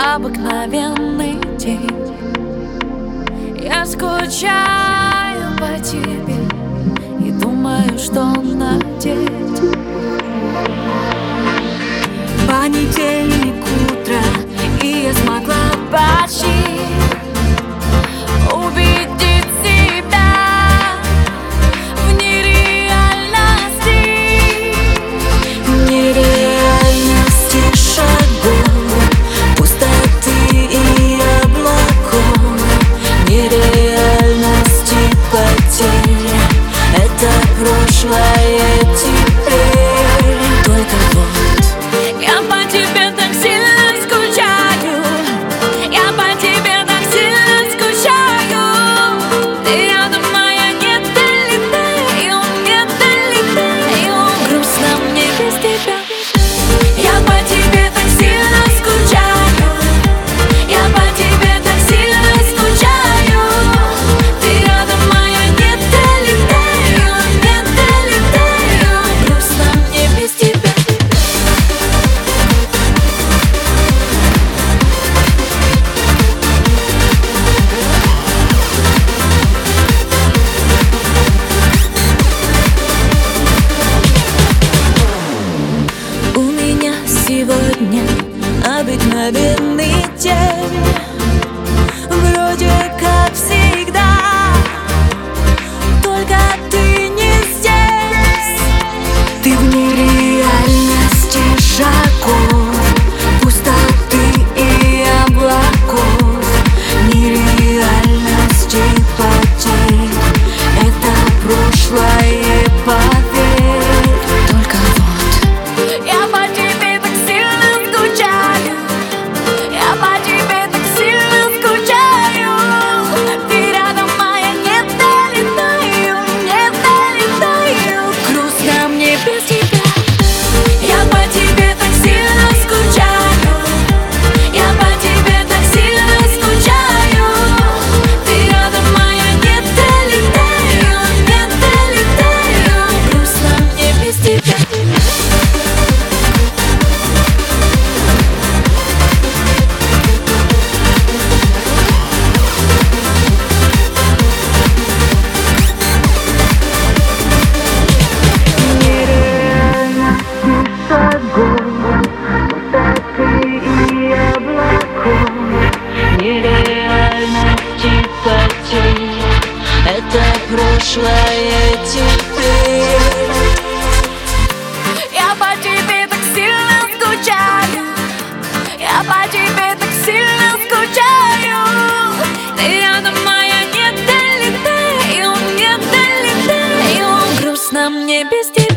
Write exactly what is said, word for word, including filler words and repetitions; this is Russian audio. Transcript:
обыкновенный день. Я скучаю по тебе и думаю, что надеть. Понедельник, утро, и я смогла почти убедить себя в нереальности, нереальности шагов, пустоты и облаков, нереальности потерь. Это прошлое теперь. Только вот я по тебе так сильно скучаю, я по тебе так сильно скучаю. Ты рядом, моя, не долетаю, не долетаю. Грустно мне без тебя. Я по тебе так сильно скучаю, я по тебе так сильно скучаю. Ты рядом, моя, не долетаю, не долетаю. Грустно мне без тебя. Сегодня обыкновенный день, вроде как всегда, только ты не здесь. Ты в нереальности шагов, пустоты и облаков, нереальности потерь. Это прошлое, поверь. Только вот я по тебе так сильно скучаю, я по тебе так сильно скучаю. Ты рядом, моя, не долетаю, не долетаю. Грустно мне без тебя. Я по тебе так сильно скучаю, я по тебе так сильно скучаю. Ты рядом, моя, не долетаю, не долетаю. Грустно мне без тебя. Нереальности потерь. Это прошлое теперь. Я по тебе так сильно скучаю, я по тебе так сильно скучаю. Ты рядом, моя, не долетаю, не долетаю. Грустно мне без тебя.